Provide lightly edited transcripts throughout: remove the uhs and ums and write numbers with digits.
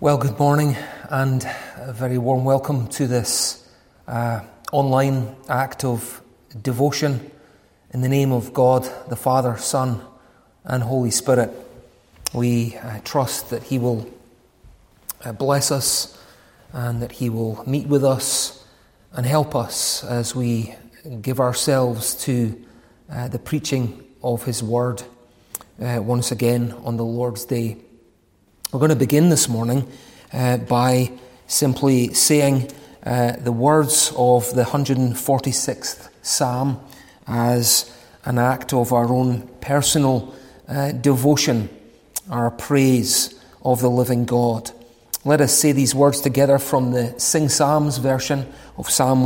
Well, good morning and a very warm welcome to this online act of devotion in the name of God, the Father, Son, and Holy Spirit. We trust that He will bless us and that He will meet with us and help us as we give ourselves to the preaching of His Word once again on the Lord's Day. We're going to begin this morning by simply saying the words of the 146th Psalm as an act of our own personal devotion, our praise of the living God. Let us say these words together from the Sing Psalms version of Psalm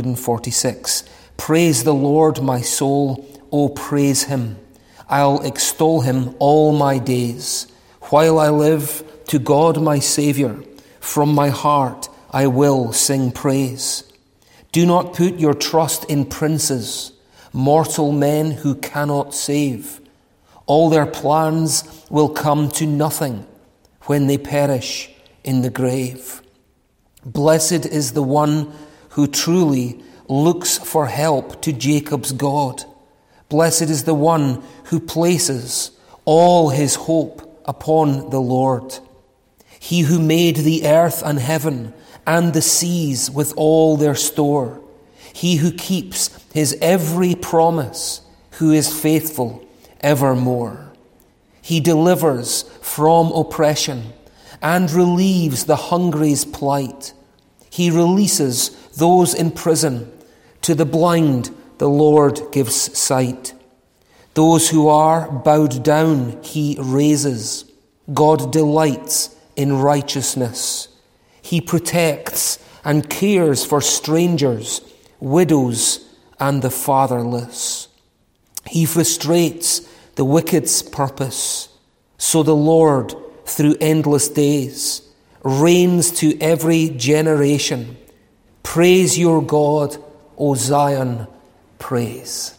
146. Praise the Lord, my soul, O praise Him. I'll extol Him all my days. While I live, to God my Saviour, from my heart I will sing praise. Do not put your trust in princes, mortal men who cannot save. All their plans will come to nothing when they perish in the grave. Blessed is the one who truly looks for help to Jacob's God. Blessed is the one who places all his hope upon the Lord. He who made the earth and heaven and the seas with all their store. He who keeps his every promise, who is faithful evermore. He delivers from oppression and relieves the hungry's plight. He releases those in prison. To the blind the Lord gives sight. Those who are bowed down He raises. God delights in righteousness. He protects and cares for strangers, widows, and the fatherless. He frustrates the wicked's purpose. So the Lord, through endless days, reigns to every generation. Praise your God, O Zion, praise.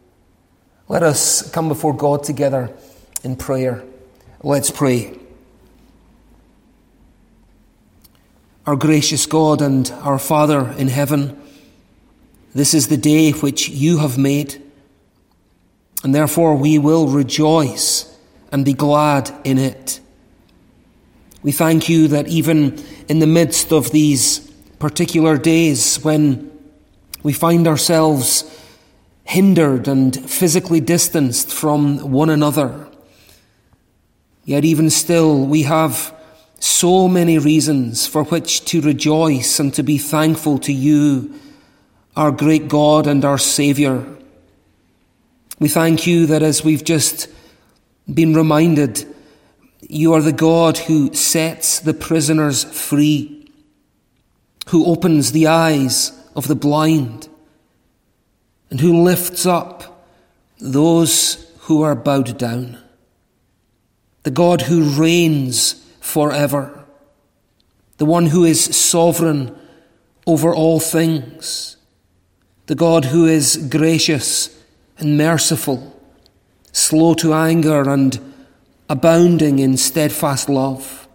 Let us come before God together in prayer. Let's pray. Our gracious God and our Father in heaven, this is the day which you have made, and therefore we will rejoice and be glad in it. We thank you that even in the midst of these particular days when we find ourselves hindered and physically distanced from one another, yet even still we have so many reasons for which to rejoice and to be thankful to you, our great God and our Saviour. We thank you that as we've just been reminded, you are the God who sets the prisoners free, who opens the eyes of the blind, and who lifts up those who are bowed down. The God who reigns forever, the one who is sovereign over all things, the God who is gracious and merciful, slow to anger and abounding in steadfast love.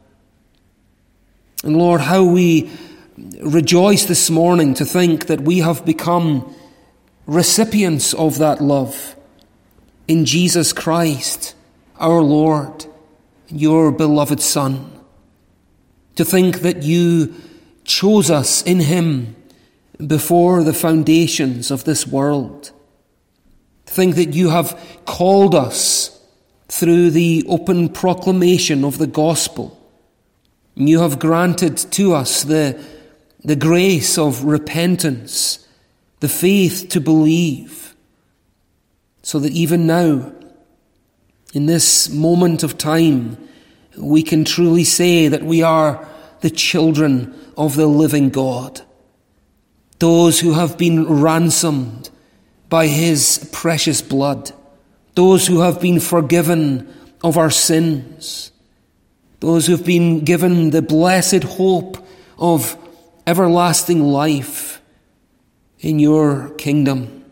And Lord, how we rejoice this morning to think that we have become recipients of that love in Jesus Christ, our Lord, your beloved Son. To think that you chose us in Him before the foundations of this world. To think that you have called us through the open proclamation of the gospel. And you have granted to us the grace of repentance, the faith to believe, so that even now, in this moment of time, we can truly say that we are the children of the living God, those who have been ransomed by His precious blood, those who have been forgiven of our sins, those who have been given the blessed hope of everlasting life in your kingdom.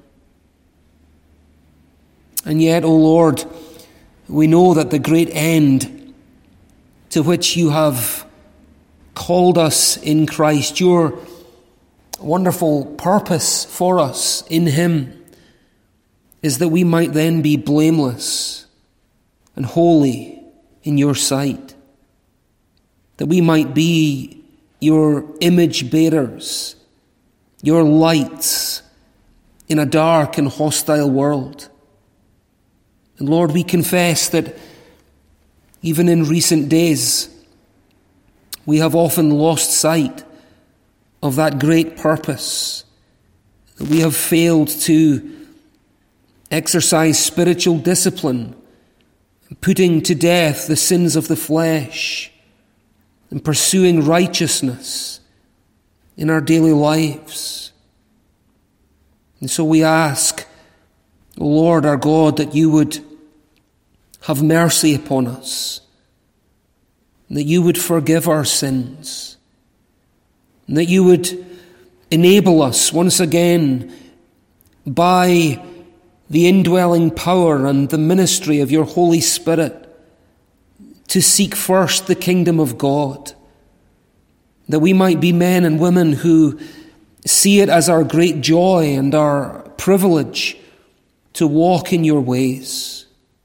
And yet, O Lord, we know that the great end to which you have called us in Christ, your wonderful purpose for us in him is that we might then be blameless and holy in your sight, that we might be your image bearers, your lights in a dark and hostile world. And Lord, we confess that even in recent days, we have often lost sight of that great purpose, that we have failed to exercise spiritual discipline, putting to death the sins of the flesh, and pursuing righteousness in our daily lives. And so we ask, O Lord our God, that you would have mercy upon us, that you would forgive our sins, and that you would enable us once again by the indwelling power and the ministry of your Holy Spirit to seek first the kingdom of God, that we might be men and women who see it as our great joy and our privilege to walk in your ways.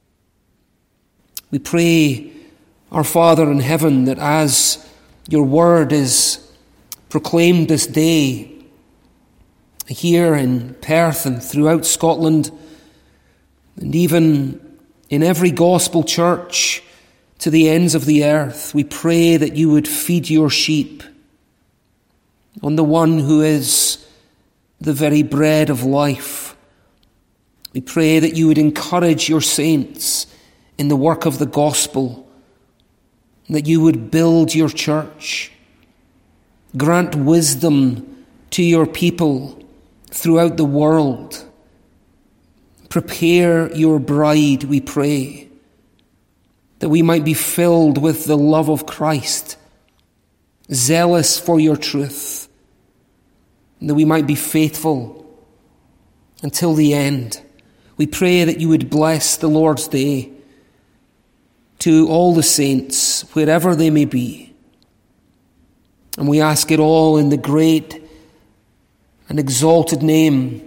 We pray, our Father in heaven, that as your word is proclaimed this day here in Perth and throughout Scotland, and even in every gospel church to the ends of the earth, we pray that you would feed your sheep on the one who is the very bread of life. We pray that you would encourage your saints in the work of the gospel, that you would build your church, grant wisdom to your people throughout the world. Prepare your bride, we pray, that we might be filled with the love of Christ, zealous for your truth, and that we might be faithful until the end. We pray that you would bless the Lord's Day to all the saints, wherever they may be. And we ask it all in the great and exalted name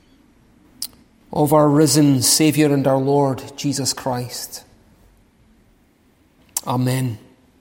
of our risen Saviour and our Lord, Jesus Christ. Amen.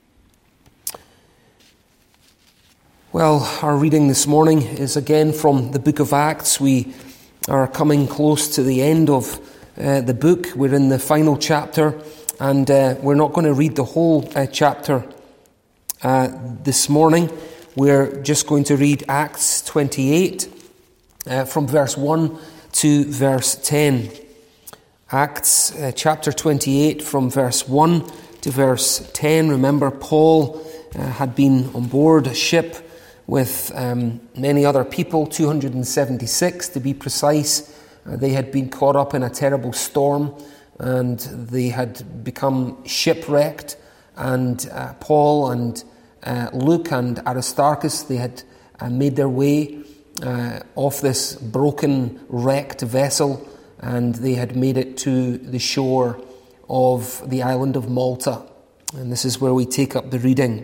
Well, our reading this morning is again from the book of Acts. We are coming close to the end of the book. We're in the final chapter, and we're not going to read the whole chapter this morning. We're just going to read Acts 28 from verse 1 to verse 10. Acts chapter 28 from verse 1 to verse 10. Remember, Paul had been on board a ship with many other people, 276 to be precise. They had been caught up in a terrible storm and they had become shipwrecked. And Paul and Luke and Aristarchus, they had made their way off this broken, wrecked vessel, and they had made it to the shore of the island of Malta. And this is where we take up the reading.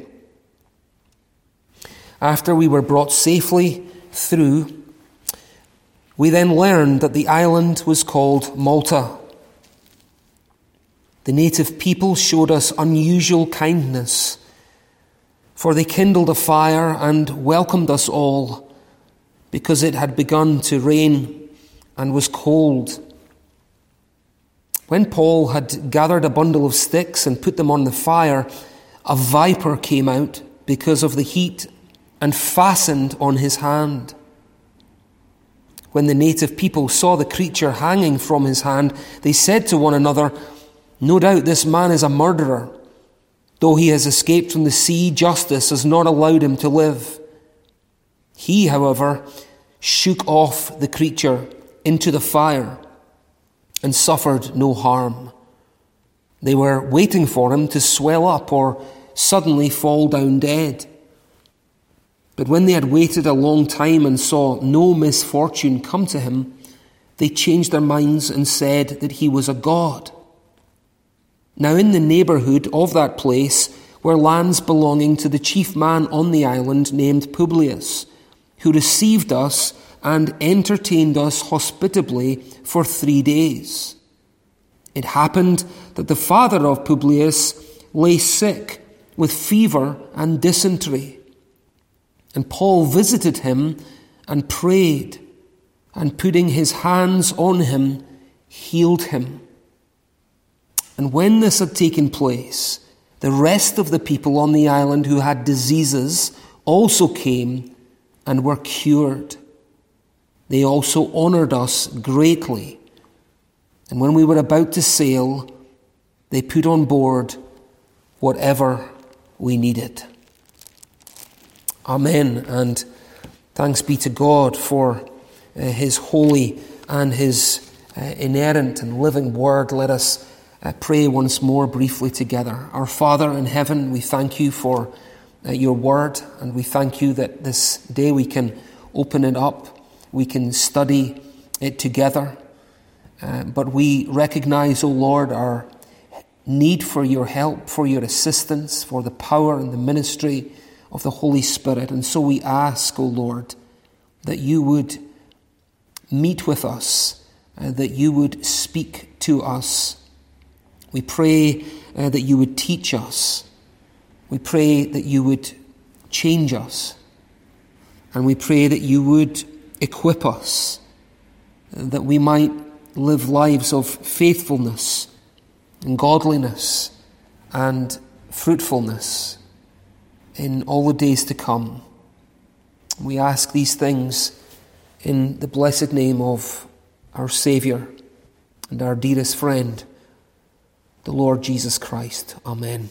After we were brought safely through, we then learned that the island was called Malta. The native people showed us unusual kindness, for they kindled a fire and welcomed us all, because it had begun to rain and was cold. When Paul had gathered a bundle of sticks and put them on the fire, a viper came out because of the heat and fastened on his hand. When the native people saw the creature hanging from his hand, they said to one another, "No doubt this man is a murderer. Though he has escaped from the sea, justice has not allowed him to live." He, however, shook off the creature into the fire and suffered no harm. They were waiting for him to swell up or suddenly fall down dead. But when they had waited a long time and saw no misfortune come to him, they changed their minds and said that he was a god. Now in the neighbourhood of that place were lands belonging to the chief man on the island named Publius, who received us and entertained us hospitably for 3 days. It happened that the father of Publius lay sick with fever and dysentery. And Paul visited him and prayed, and putting his hands on him, healed him. And when this had taken place, the rest of the people on the island who had diseases also came and were cured. They also honored us greatly. And when we were about to sail, they put on board whatever we needed. Amen. And thanks be to God for his holy and his inerrant and living word. Let us pray once more briefly together. Our Father in heaven, we thank you for your word, and we thank you that this day we can open it up, we can study it together. But we recognize, O Lord, our need for your help, for your assistance, for the power and the ministry of the Holy Spirit. And so we ask, O Lord, that you would meet with us, that you would speak to us. We pray that you would teach us. We pray that you would change us. And we pray that you would equip us, that we might live lives of faithfulness and godliness and fruitfulness in all the days to come. We ask these things in the blessed name of our Saviour and our dearest friend, the Lord Jesus Christ. Amen.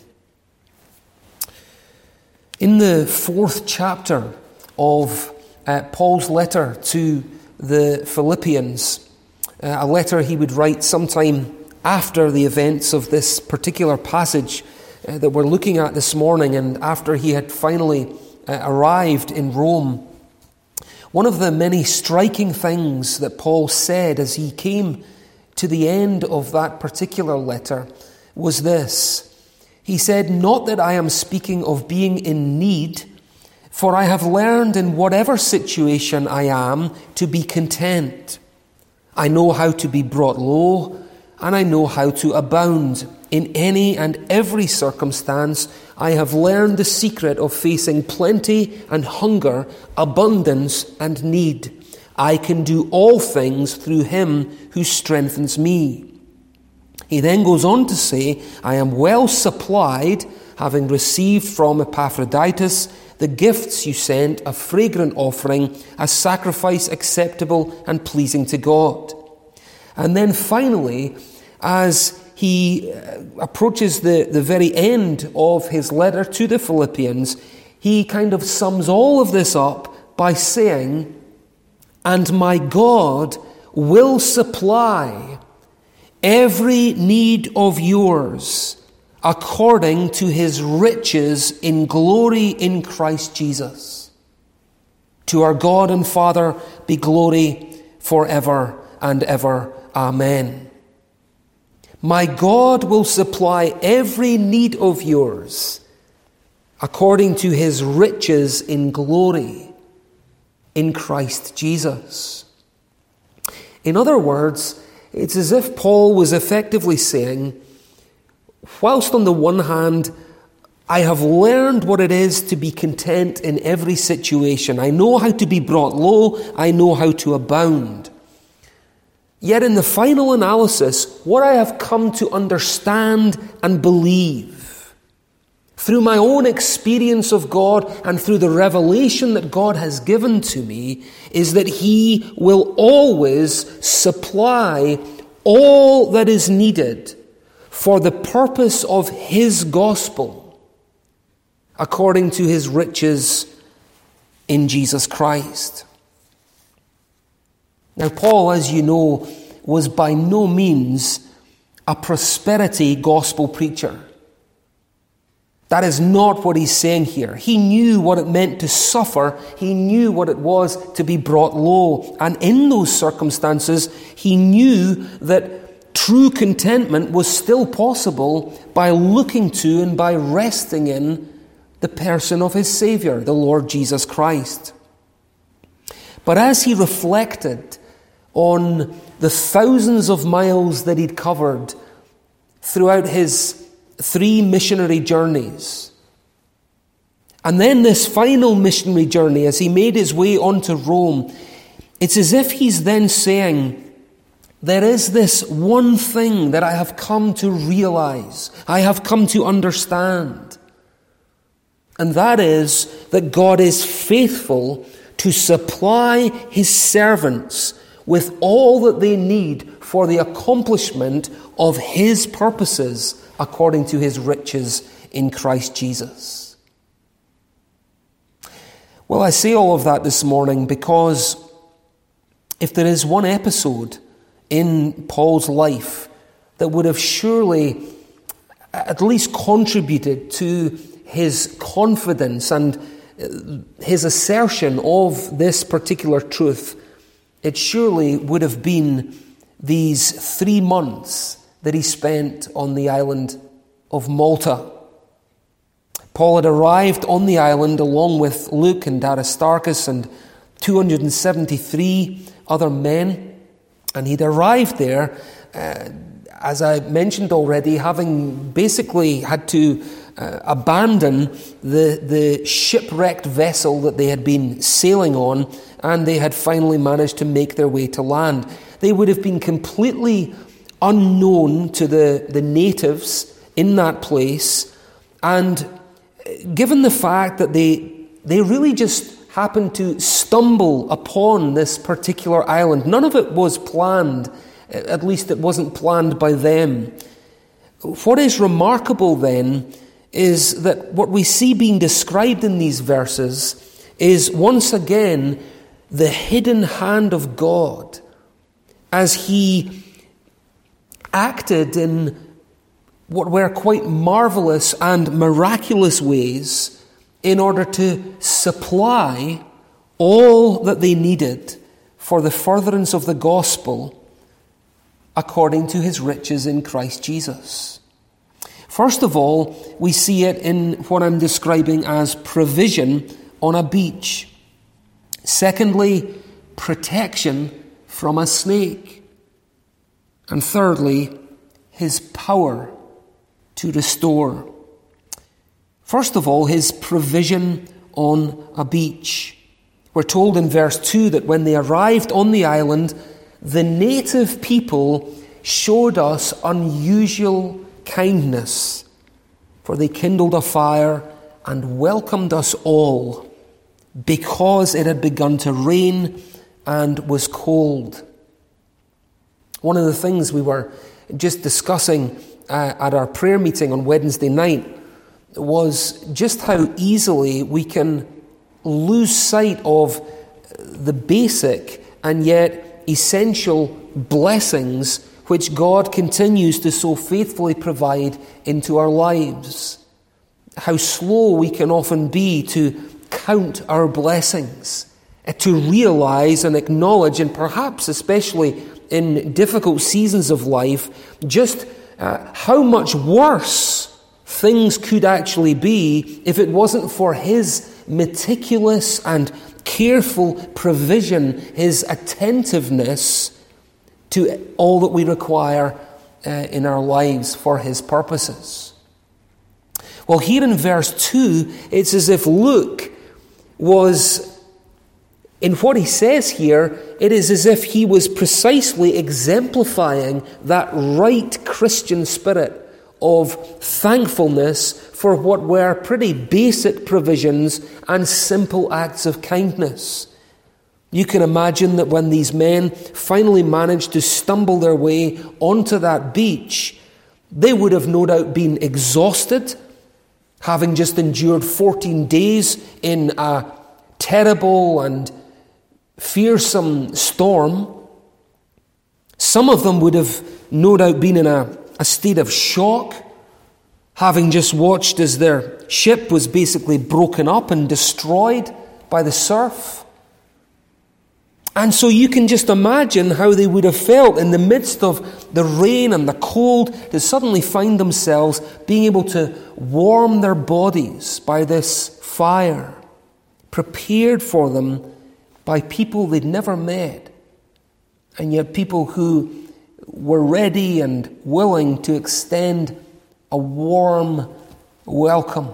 In the 4th chapter of Paul's letter to the Philippians, a letter he would write sometime after the events of this particular passage that we're looking at this morning, and after he had finally arrived in Rome, one of the many striking things that Paul said as he came to the end of that particular letter was this. He said, "Not that I am speaking of being in need, for I have learned in whatever situation I am to be content. I know how to be brought low, and I know how to abound. In any and every circumstance, I have learned the secret of facing plenty and hunger, abundance and need. I can do all things through him who strengthens me." He then goes on to say, "I am well supplied, having received from Epaphroditus the gifts you sent, a fragrant offering, a sacrifice acceptable and pleasing to God." And then finally, as he approaches the very end of his letter to the Philippians, he kind of sums all of this up by saying, "And my God will supply every need of yours according to his riches in glory in Christ Jesus. To our God and Father be glory forever and ever. Amen." My God will supply every need of yours according to his riches in glory in Christ Jesus. In other words, it's as if Paul was effectively saying, whilst on the one hand, I have learned what it is to be content in every situation. I know how to be brought low. I know how to abound. Yet in the final analysis, what I have come to understand and believe through my own experience of God and through the revelation that God has given to me is that he will always supply all that is needed for the purpose of his gospel according to his riches in Jesus Christ. Now, Paul, as you know, was by no means a prosperity gospel preacher. That is not what he's saying here. He knew what it meant to suffer. He knew what it was to be brought low. And in those circumstances, he knew that true contentment was still possible by looking to and by resting in the person of his Savior, the Lord Jesus Christ. But as he reflected on the thousands of miles that he'd covered throughout his 3 missionary journeys, and then this final missionary journey as he made his way onto Rome, it's as if he's then saying, there is this one thing that I have come to realize, I have come to understand. And that is that God is faithful to supply his servants with all that they need for the accomplishment of his purposes according to his riches in Christ Jesus. Well, I say all of that this morning because if there is one episode in Paul's life that would have surely at least contributed to his confidence and his assertion of this particular truth, it surely would have been these 3 months that he spent on the island of Malta. Paul had arrived on the island along with Luke and Aristarchus and 273 other men. And he'd arrived there, as I mentioned already, having basically had to abandon the shipwrecked vessel that they had been sailing on, and they had finally managed to make their way to land. They would have been completely unknown to the natives in that place, and given the fact that they really just happened to stumble upon this particular island. None of it was planned, at least it wasn't planned by them. What is remarkable then is that what we see being described in these verses is once again the hidden hand of God as he acted in what were quite marvelous and miraculous ways in order to supply all that they needed for the furtherance of the gospel according to his riches in Christ Jesus. First of all, we see it in what I'm describing as provision on a beach. Secondly, protection from a snake. And thirdly, his power to restore. First of all, his provision on a beach. We're told in verse 2 that when they arrived on the island, the native people showed us unusual kindness, for they kindled a fire and welcomed us all because it had begun to rain and was cold. One of the things we were just discussing at our prayer meeting on Wednesday night was just how easily we can lose sight of the basic and yet essential blessings which God continues to so faithfully provide into our lives. How slow we can often be to count our blessings, to realize and acknowledge, and perhaps especially in difficult seasons of life, just how much worse things could actually be if it wasn't for his meticulous and careful provision, his attentiveness to all that we require in our lives for his purposes. Well, here in verse 2, it's as if Luke was, in what he says here, it is as if he was precisely exemplifying that right Christian spirit of thankfulness for what were pretty basic provisions and simple acts of kindness. You can imagine that when these men finally managed to stumble their way onto that beach, they would have no doubt been exhausted, having just endured 14 days in a terrible and fearsome storm. Some of them would have no doubt been in a state of shock, having just watched as their ship was basically broken up and destroyed by the surf. And so you can just imagine how they would have felt in the midst of the rain and the cold to suddenly find themselves being able to warm their bodies by this fire, prepared for them by people they'd never met, and yet people who were ready and willing to extend a warm welcome.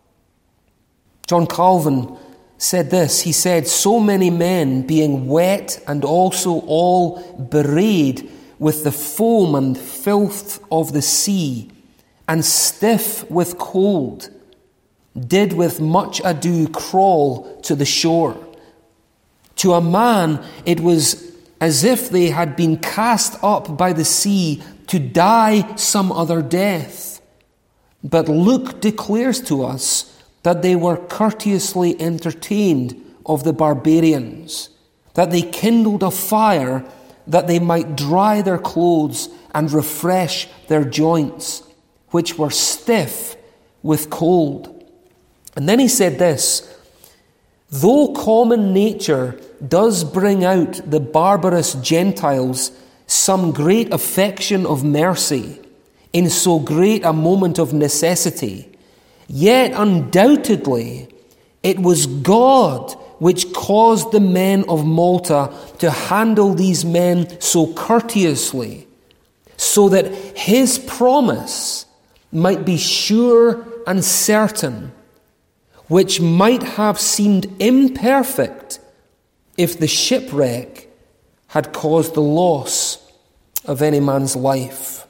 John Calvin said this. He said, "So many men, being wet and also all bewrayed with the foam and filth of the sea, and stiff with cold, did with much ado crawl to the shore. To a man it was as if they had been cast up by the sea to die some other death. But Luke declares to us that they were courteously entertained of the barbarians, that they kindled a fire that they might dry their clothes and refresh their joints, which were stiff with cold." And then he said this, "Though common nature does bring out the barbarous Gentiles some great affection of mercy in so great a moment of necessity, yet undoubtedly it was God which caused the men of Malta to handle these men so courteously, so that his promise might be sure and certain, which might have seemed imperfect if the shipwreck had caused the loss of any man's life."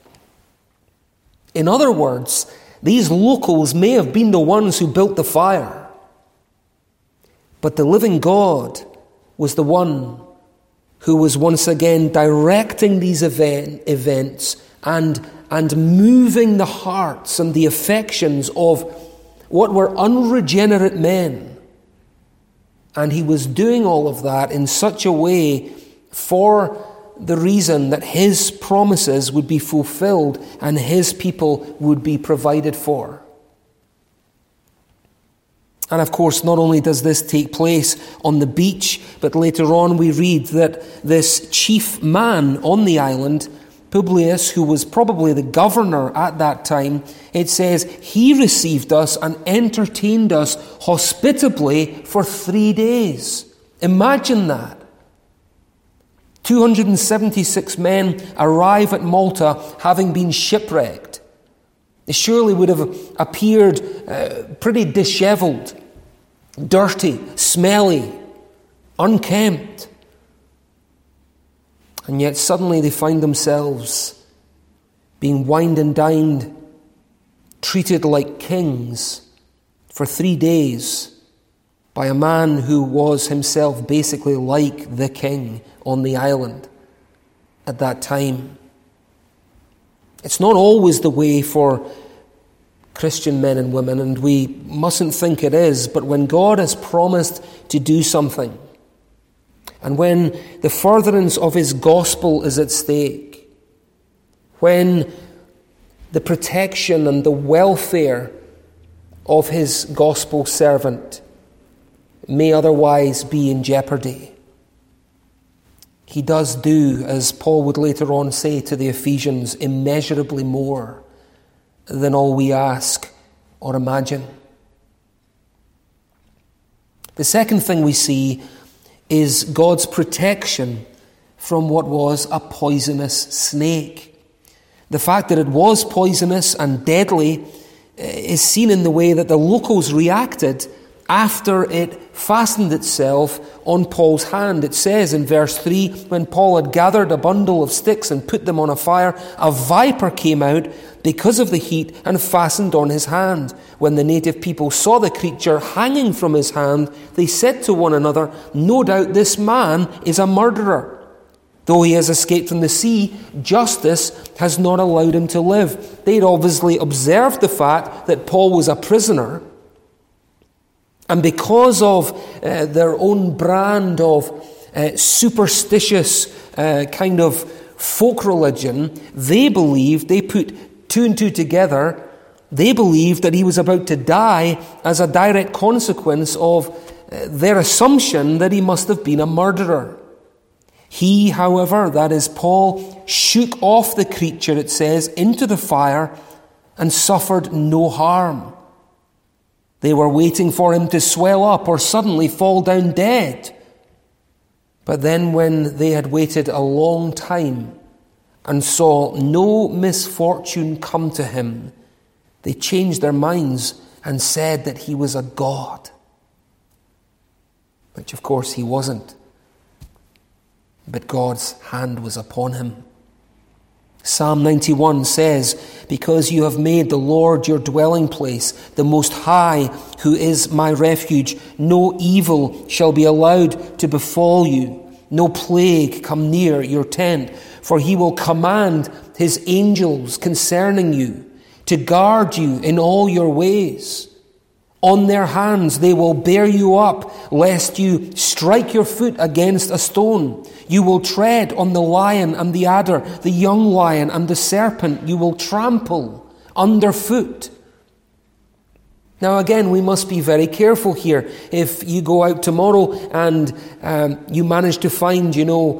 In other words, these locals may have been the ones who built the fire, but the living God was the one who was once again directing these events and moving the hearts and the affections of what were unregenerate men. And he was doing all of that in such a way for the reason that his promises would be fulfilled and his people would be provided for. And of course, not only does this take place on the beach, but later on we read that this chief man on the island, Publius, who was probably the governor at that time, it says, he received us and entertained us hospitably for 3 days. Imagine that. 276 men arrive at Malta having been shipwrecked. They surely would have appeared pretty disheveled, dirty, smelly, unkempt. And yet suddenly they find themselves being wined and dined, treated like kings for 3 days by a man who was himself basically like the king on the island at that time. It's not always the way for Christian men and women, and we mustn't think it is, but when God has promised to do something, and when the furtherance of his gospel is at stake, when the protection and the welfare of his gospel servant may otherwise be in jeopardy, he does do, as Paul would later on say to the Ephesians, immeasurably more than all we ask or imagine. The second thing we see is God's protection from what was a poisonous snake. The fact that it was poisonous and deadly is seen in the way that the locals reacted after it fastened itself on Paul's hand. It says in verse 3, when Paul had gathered a bundle of sticks and put them on a fire, a viper came out because of the heat and fastened on his hand. When the native people saw the creature hanging from his hand, they said to one another, "No doubt this man is a murderer. Though he has escaped from the sea, justice has not allowed him to live." They'd obviously observed the fact that Paul was a prisoner, and because of their own brand of superstitious kind of folk religion, they put two and two together, they believed that he was about to die as a direct consequence of their assumption that he must have been a murderer. He, however, that is Paul, shook off the creature, it says, into the fire and suffered no harm. They were waiting for him to swell up or suddenly fall down dead. But then when they had waited a long time and saw no misfortune come to him, they changed their minds and said that he was a god. Which of course he wasn't. But God's hand was upon him. Psalm 91 says, because you have made the Lord your dwelling place, the Most High, who is my refuge, no evil shall be allowed to befall you, no plague come near your tent, for he will command his angels concerning you, to guard you in all your ways. On their hands they will bear you up, lest you strike your foot against a stone. You will tread on the lion and the adder, the young lion and the serpent you will trample underfoot. Now again, we must be very careful here. If you go out tomorrow and you manage to find,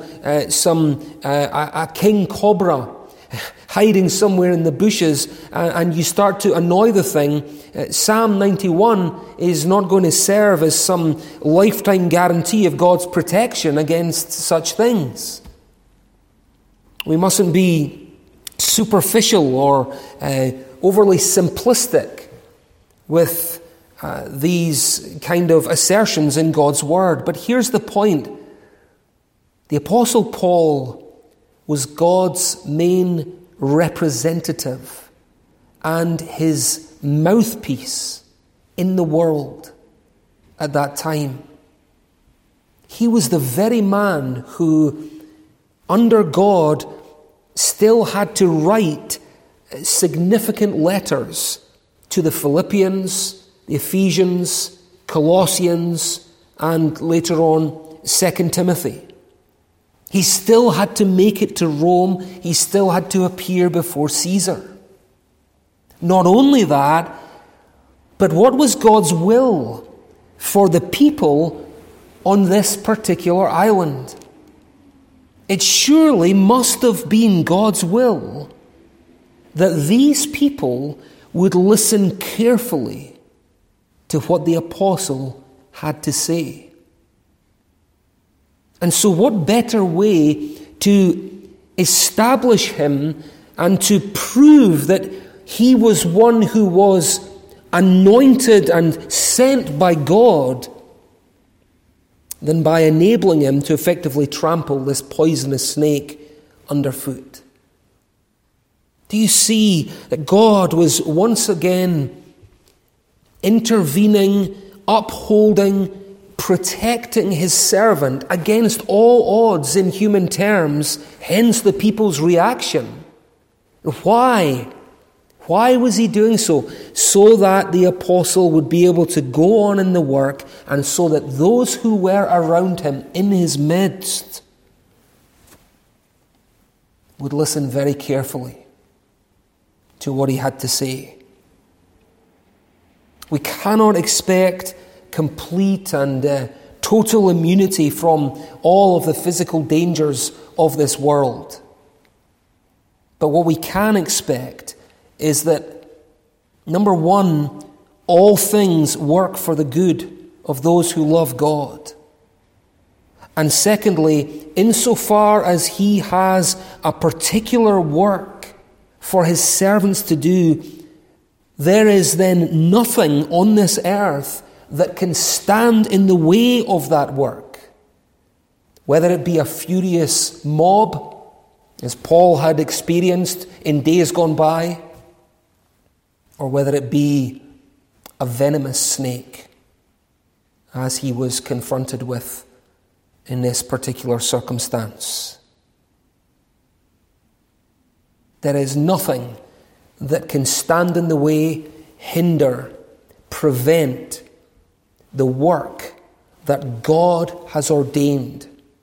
a king cobra hiding somewhere in the bushes, and you start to annoy the thing, Psalm 91 is not going to serve as some lifetime guarantee of God's protection against such things. We mustn't be superficial or overly simplistic with these kind of assertions in God's Word. But here's the point. The Apostle Paul was God's main representative and his mouthpiece in the world at that time. He was the very man who, under God, still had to write significant letters to the Philippians, the Ephesians, Colossians, and later on 2 Timothy. He still had to make it to Rome. He still had to appear before Caesar. Not only that, but what was God's will for the people on this particular island? It surely must have been God's will that these people would listen carefully to what the apostle had to say. And so what better way to establish him and to prove that he was one who was anointed and sent by God than by enabling him to effectively trample this poisonous snake underfoot? Do you see that God was once again intervening, upholding, protecting his servant against all odds in human terms, hence the people's reaction? Why? Why was he doing so? So that the apostle would be able to go on in the work, and so that those who were around him in his midst would listen very carefully to what he had to say. We cannot expect complete and total immunity from all of the physical dangers of this world. But what we can expect is that, number one, all things work for the good of those who love God. And secondly, insofar as he has a particular work for his servants to do, there is then nothing on this earth that can stand in the way of that work. Whether it be a furious mob, as Paul had experienced in days gone by, or whether it be a venomous snake, as he was confronted with in this particular circumstance. There is nothing that can stand in the way, hinder, prevent the work that God has ordained.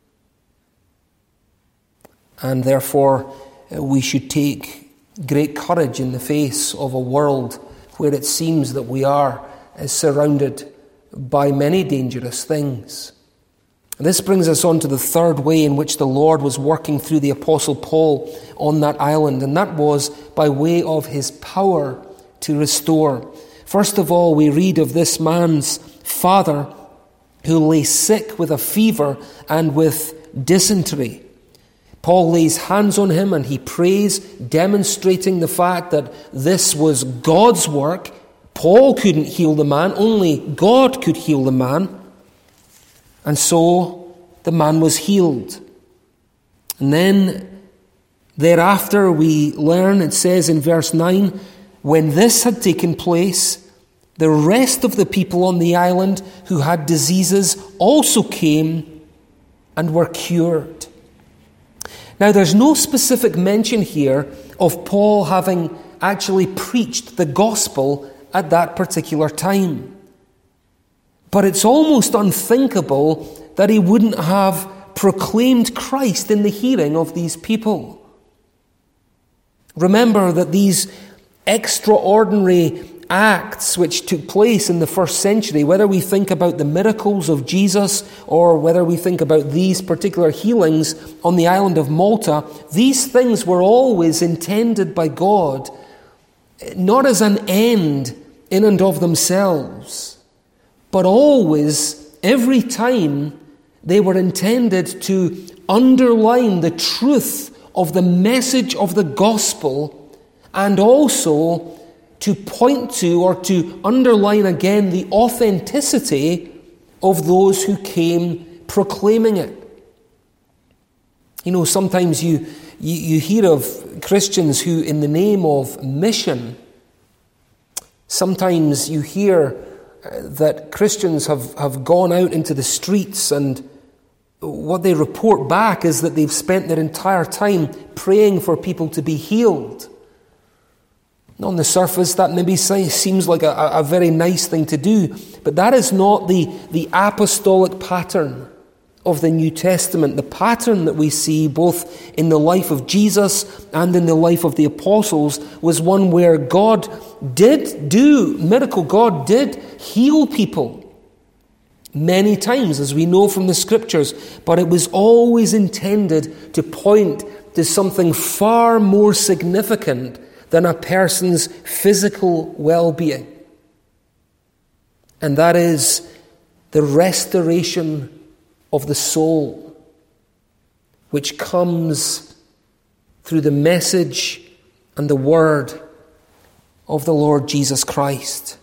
And therefore, we should take great courage in the face of a world where it seems that we are surrounded by many dangerous things. This brings us on to the third way in which the Lord was working through the Apostle Paul on that island, and that was by way of his power to restore. First of all, we read of this man's father who lay sick with a fever and with dysentery. Paul lays hands on him and he prays, demonstrating the fact that this was God's work. Paul couldn't heal the man, only God could heal the man. And so the man was healed. And then thereafter we learn, it says in verse 9, when this had taken place, the rest of the people on the island who had diseases also came and were cured. Now there's no specific mention here of Paul having actually preached the gospel at that particular time. But it's almost unthinkable that he wouldn't have proclaimed Christ in the hearing of these people. Remember that these extraordinary acts which took place in the first century, whether we think about the miracles of Jesus or whether we think about these particular healings on the island of Malta, these things were always intended by God, not as an end in and of themselves, but always, every time, they were intended to underline the truth of the message of the gospel and also to point to or to underline again the authenticity of those who came proclaiming it. You know, sometimes you hear of Christians who, in the name of mission, sometimes you hear that Christians have gone out into the streets, and what they report back is that they've spent their entire time praying for people to be healed. On the surface, that maybe seems like a very nice thing to do, but that is not the apostolic pattern of the New Testament. The pattern that we see both in the life of Jesus and in the life of the apostles was one where God did do miracle. God did heal people many times, as we know from the scriptures, but it was always intended to point to something far more significant than a person's physical well-being. And that is the restoration of the soul, which comes through the message and the word of the Lord Jesus Christ.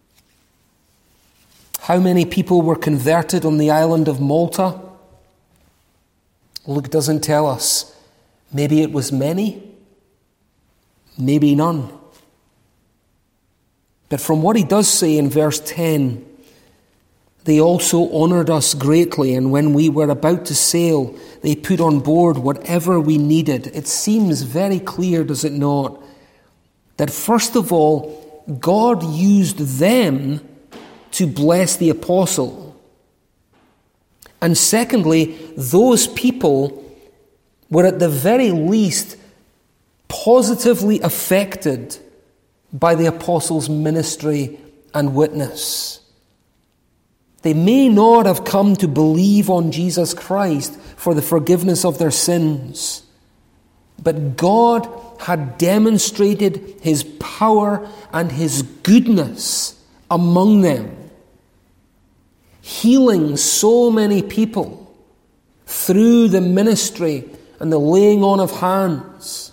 How many people were converted on the island of Malta? Luke doesn't tell us. Maybe it was many, maybe none. But from what he does say in verse 10, they also honoured us greatly, and when we were about to sail, they put on board whatever we needed. It seems very clear, does it not, that first of all, God used them to bless the apostle. And secondly, those people were at the very least positively affected by the apostles' ministry and witness. They may not have come to believe on Jesus Christ for the forgiveness of their sins, but God had demonstrated his power and his goodness among them, healing so many people through the ministry and the laying on of hands.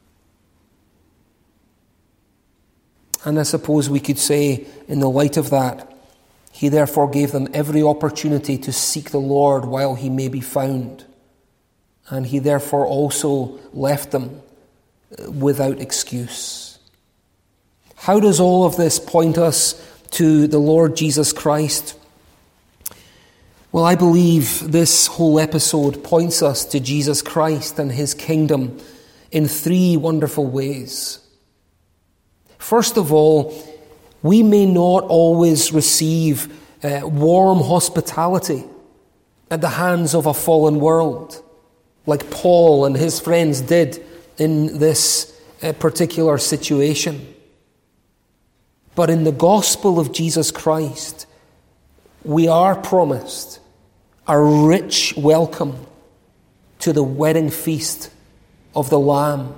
And I suppose we could say, in the light of that, he therefore gave them every opportunity to seek the Lord while he may be found. And he therefore also left them without excuse. How does all of this point us to the Lord Jesus Christ? Well, I believe this whole episode points us to Jesus Christ and his kingdom in three wonderful ways. First of all, we may not always receive warm hospitality at the hands of a fallen world, like Paul and his friends did in this particular situation. But in the gospel of Jesus Christ, we are promised a rich welcome to the wedding feast of the Lamb.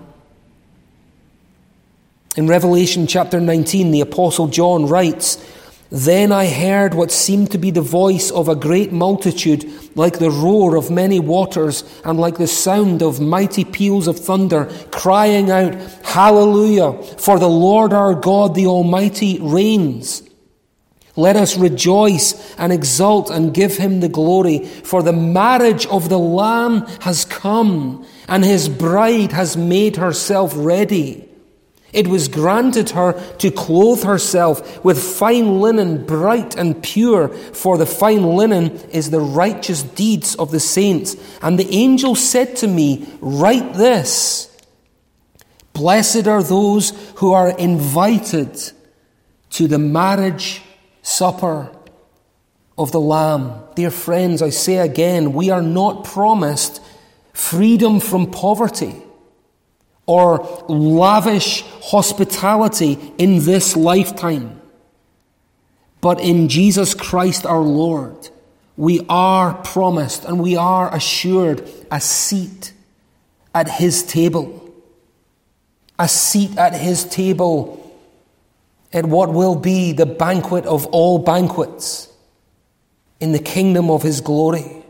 In Revelation chapter 19, the Apostle John writes, "Then I heard what seemed to be the voice of a great multitude, like the roar of many waters, and like the sound of mighty peals of thunder, crying out, 'Hallelujah! For the Lord our God, the Almighty, reigns. Let us rejoice and exult and give him the glory, for the marriage of the Lamb has come, and his bride has made herself ready. It was granted her to clothe herself with fine linen, bright and pure, for the fine linen is the righteous deeds of the saints.' And the angel said to me, 'Write this: Blessed are those who are invited to the marriage supper of the Lamb.'" Dear friends, I say again, we are not promised freedom from poverty or lavish hospitality in this lifetime. But in Jesus Christ our Lord, we are promised and we are assured a seat at his table. A seat at his table at what will be the banquet of all banquets in the kingdom of his glory.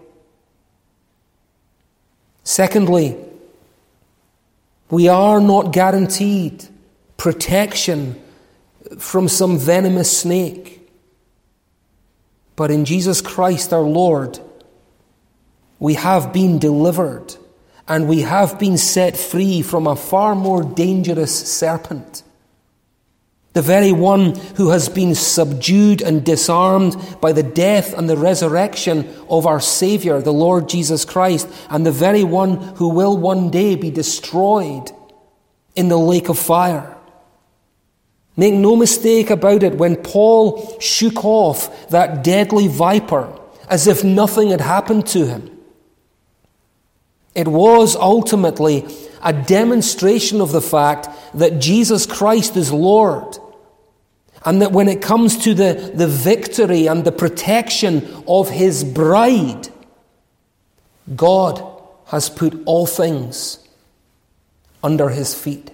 Secondly, we are not guaranteed protection from some venomous snake. But in Jesus Christ our Lord, we have been delivered and we have been set free from a far more dangerous serpent. The very one who has been subdued and disarmed by the death and the resurrection of our Savior, the Lord Jesus Christ, and the very one who will one day be destroyed in the lake of fire. Make no mistake about it, when Paul shook off that deadly viper as if nothing had happened to him, it was ultimately a demonstration of the fact that Jesus Christ is Lord, and that when it comes to the victory and the protection of his bride, God has put all things under his feet.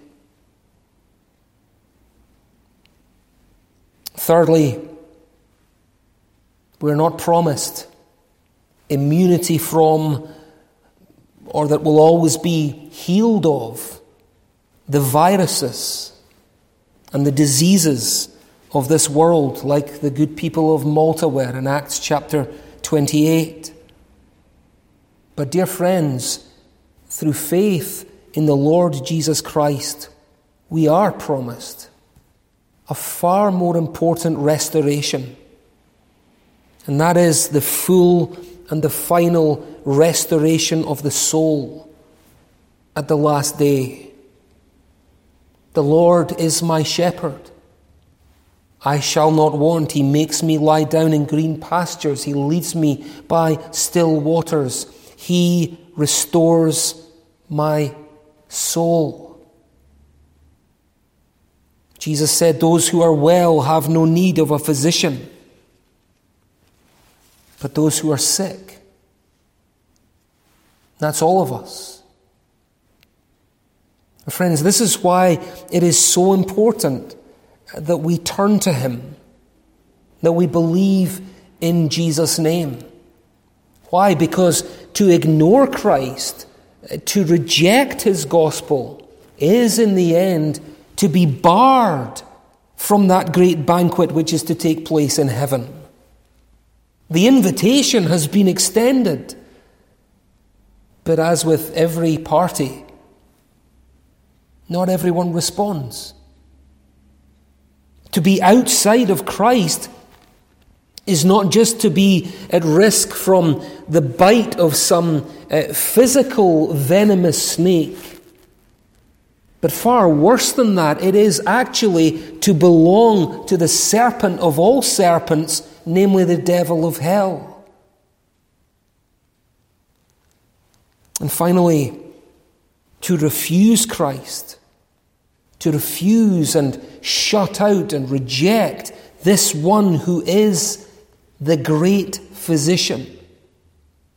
Thirdly, we're not promised immunity from, or that we'll always be healed of, the viruses and the diseases of this world, like the good people of Malta were in Acts chapter 28. But dear friends, through faith in the Lord Jesus Christ, we are promised a far more important restoration. And that is the full and the final restoration of the soul at the last day. The Lord is my shepherd. I shall not want. He makes me lie down in green pastures. He leads me by still waters. He restores my soul. Jesus said, "Those who are well have no need of a physician, but those who are sick." That's all of us. Friends, this is why it is so important that we turn to him, that we believe in Jesus' name. Why? Because to ignore Christ, to reject his gospel, is in the end to be barred from that great banquet which is to take place in heaven. The invitation has been extended, but as with every party, not everyone responds. To be outside of Christ is not just to be at risk from the bite of some physical venomous snake, but far worse than that, it is actually to belong to the serpent of all serpents, namely the devil of hell. And finally, to refuse Christ, to refuse and shut out and reject this one who is the great physician,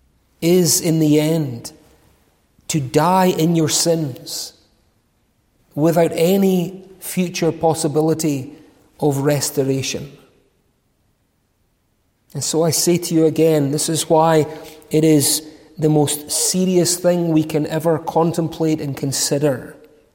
is in the end to die in your sins without any future possibility of restoration. And so I say to you again, this is why it is the most serious thing we can ever contemplate and consider.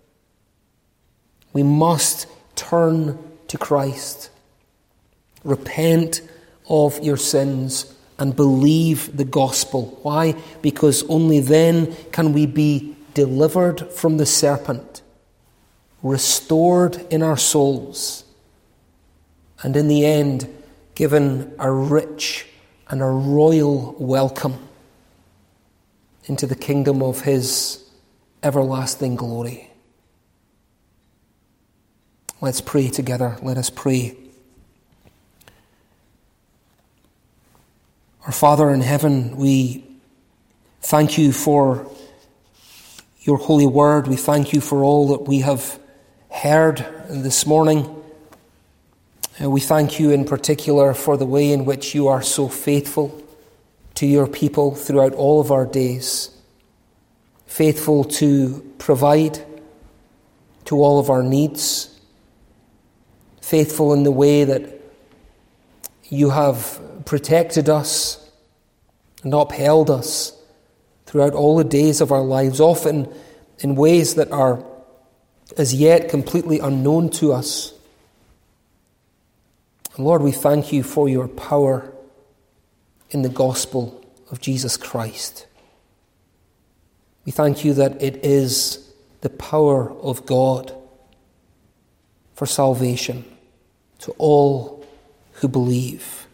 We must turn to Christ, repent of your sins, and believe the gospel. Why? Because only then can we be delivered from the serpent, restored in our souls, and in the end, given a rich and a royal welcome into the kingdom of his everlasting glory. Let's pray together. Let us pray. Our Father in heaven, we thank you for your holy word. We thank you for all that we have heard this morning. We thank you in particular for the way in which you are so faithful to your people throughout all of our days, faithful to provide to all of our needs, faithful in the way that you have protected us and upheld us throughout all the days of our lives, often in ways that are as yet completely unknown to us. And Lord, we thank you for your power in the gospel of Jesus Christ. We thank you that it is the power of God for salvation to all who believe.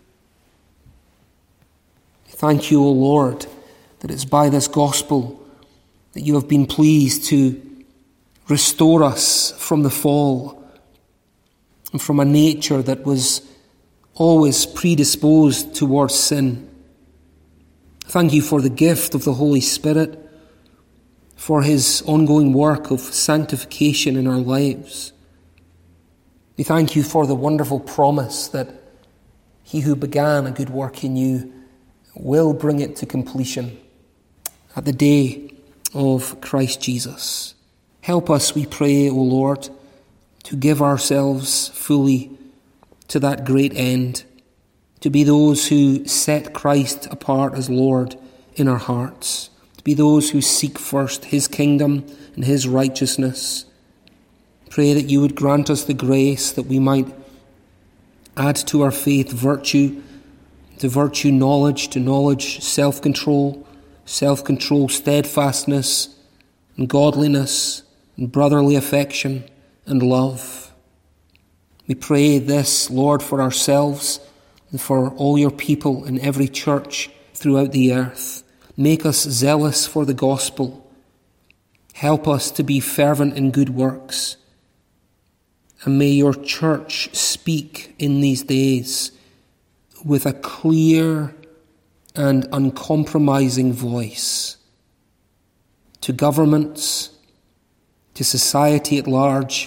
Thank you, O Lord, that it's by this gospel that you have been pleased to restore us from the fall and from a nature that was always predisposed towards sin. Thank you for the gift of the Holy Spirit, for his ongoing work of sanctification in our lives. We thank you for the wonderful promise that he who began a good work in you will bring it to completion at the day of Christ Jesus. Help us, we pray, O Lord, to give ourselves fully to that great end, to be those who set Christ apart as Lord in our hearts, to be those who seek first his kingdom and his righteousness. Pray that you would grant us the grace that we might add to our faith virtue, to virtue knowledge, to knowledge self-control, steadfastness, and godliness, and brotherly affection, and love. We pray this, Lord, for ourselves and for all your people in every church throughout the earth. Make us zealous for the gospel. Help us to be fervent in good works. And may your church speak in these days with a clear and uncompromising voice to governments, to society at large,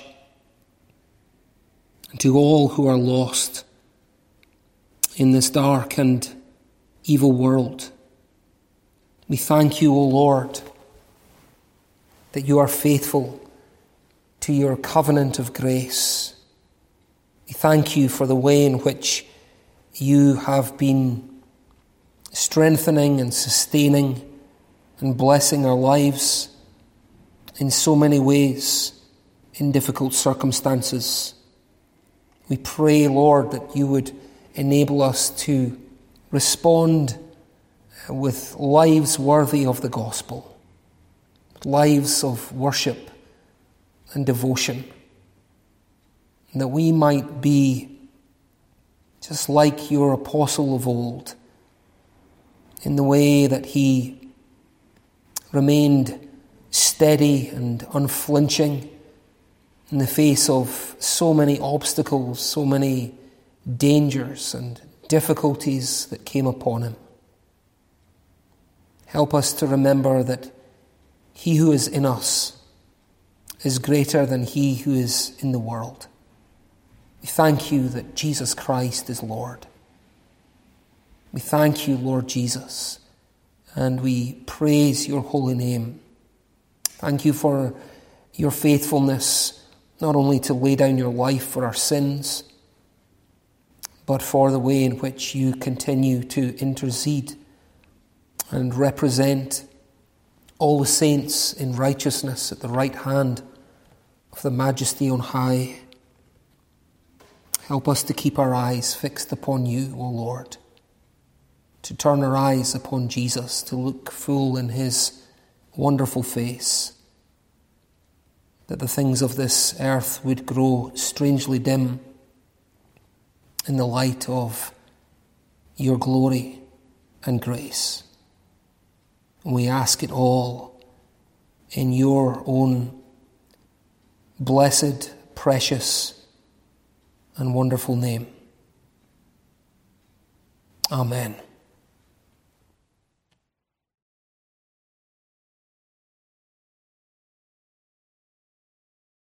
and to all who are lost in this dark and evil world. We thank you, O Lord, that you are faithful to your covenant of grace. We thank you for the way in which you have been strengthening and sustaining and blessing our lives in so many ways in difficult circumstances. We pray, Lord, that you would enable us to respond with lives worthy of the gospel, lives of worship and devotion, and that we might be just like your apostle of old, in the way that he remained steady and unflinching in the face of so many obstacles, so many dangers and difficulties that came upon him. Help us to remember that he who is in us is greater than he who is in the world. We thank you that Jesus Christ is Lord. We thank you, Lord Jesus, and we praise your holy name. Thank you for your faithfulness, not only to lay down your life for our sins, but for the way in which you continue to intercede and represent all the saints in righteousness at the right hand of the Majesty on high. Help us to keep our eyes fixed upon you, O Lord, to turn our eyes upon Jesus, to look full in his wonderful face, that the things of this earth would grow strangely dim in the light of your glory and grace. And we ask it all in your own blessed, precious, and wonderful name. Amen.